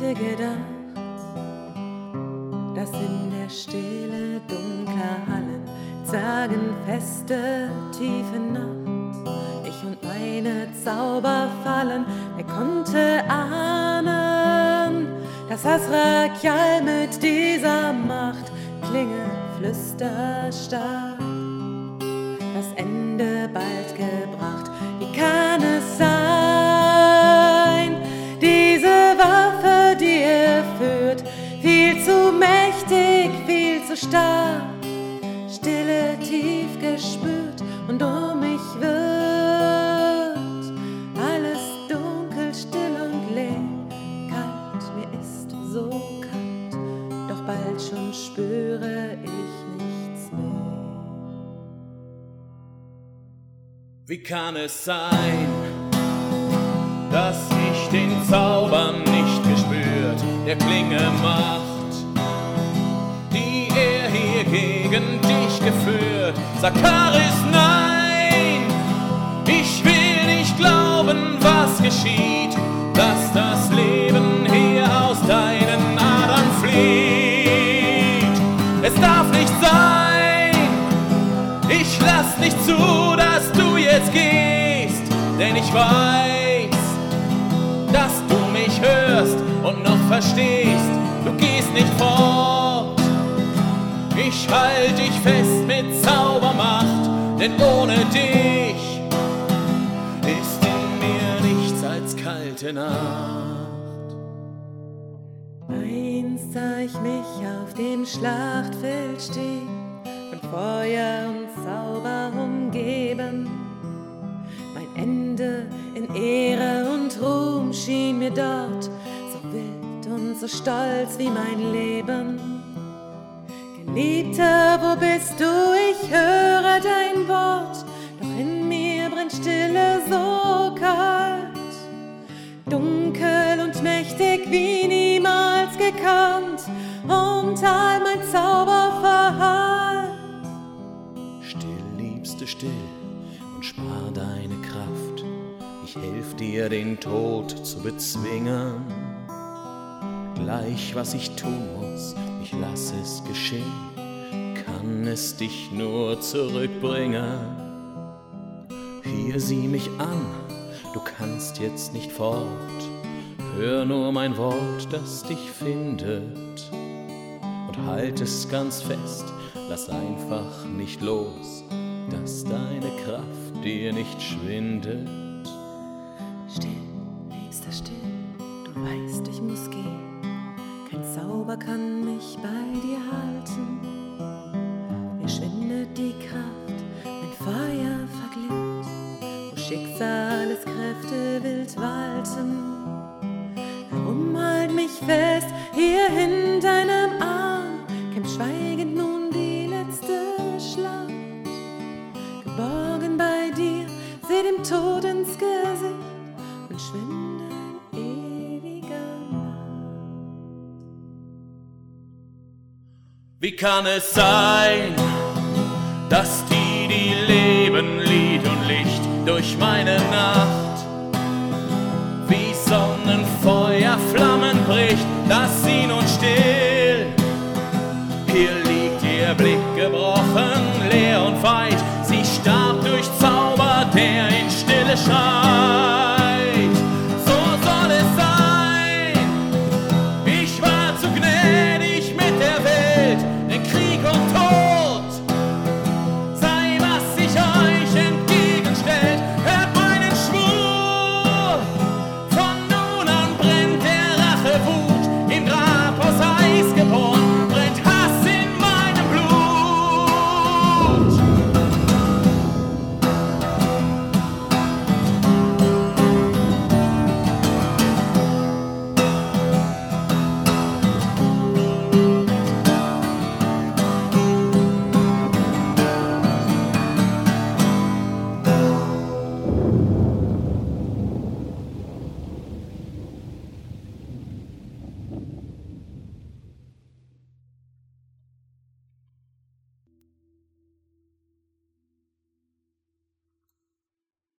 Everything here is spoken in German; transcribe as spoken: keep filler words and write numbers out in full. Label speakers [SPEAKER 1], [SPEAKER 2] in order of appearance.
[SPEAKER 1] hätte gedacht, dass in der Stille dunkler Hallen, sagenfeste, tiefe Nacht, ich und meine Zauberfallen, wer konnte ahnen, dass Azrael mit dieser Macht klinge flüsterstark, das Ende bald gebracht. Wie kann es sein, diese Waffe, die ihr führt, viel zu mächtig, viel zu stark, Stille tief gespürt und um mich wird alles dunkel, still und leer, kalt, mir ist so kalt, doch bald schon spüre ich nichts mehr.
[SPEAKER 2] Wie kann es sein, dass ich den Zauber nicht gespürt, der Klinge Macht, die er hier gegen dich geführt? Sakaris, nein, ich will nicht glauben, was geschieht, dass das Leben hier aus deinen Adern flieht. Es darf nicht sein, ich lass nicht zu, dass du jetzt gehst, denn ich weiß, dass du mich hörst und noch verstehst, du gehst nicht fort. Ich halt dich fest mit Zaubermacht, denn ohne dich ist in mir nichts als kalte Nacht.
[SPEAKER 1] Einst sah ich mich auf dem Schlachtfeld stehen, von Feuer und Zauber umgeben. Mein Ende in Ehre und Ruhm schien mir dort so wild und so stolz wie mein Leben. Geliebter, wo bist du? Ich höre dein Wort, doch in mir brennt Stille so kalt, dunkel und mächtig wie niemals gekannt, und all mein Zauber verhallt.
[SPEAKER 2] Still, Liebste, still und spar deine Kraft, ich helf dir, den Tod zu bezwingen. Gleich was ich tun muss, ich lass es geschehen, kann es dich nur zurückbringen. Hier sieh mich an, du kannst jetzt nicht fort, hör nur mein Wort, das dich findet, und halt es ganz fest, lass einfach nicht los, dass deine Kraft dir nicht schwindet.
[SPEAKER 1] Still, Liebster, still, du weißt, ich muss gehen, kein Zauber kann mich bei dir halten. Mir schwindet die Kraft, mein Feuer verglimmt, wo Schicksaleskräfte wild walten. Warum halt mich fest hier in deinem Arm, kämpft schweigend nun die letzte Schlacht. Geborgen bei dir, seh dem Tod ins Gesicht und schwinde in ewiger Nacht.
[SPEAKER 2] Wie kann es sein, dass die, die leben, Lied und Licht durch meine Nacht wie Sonnenfeuer Flammen bricht, dass sie nun still, hier liegt ihr Blick gebrochen, leer und weit, sie starb durch Zauber, der in Stille schreit.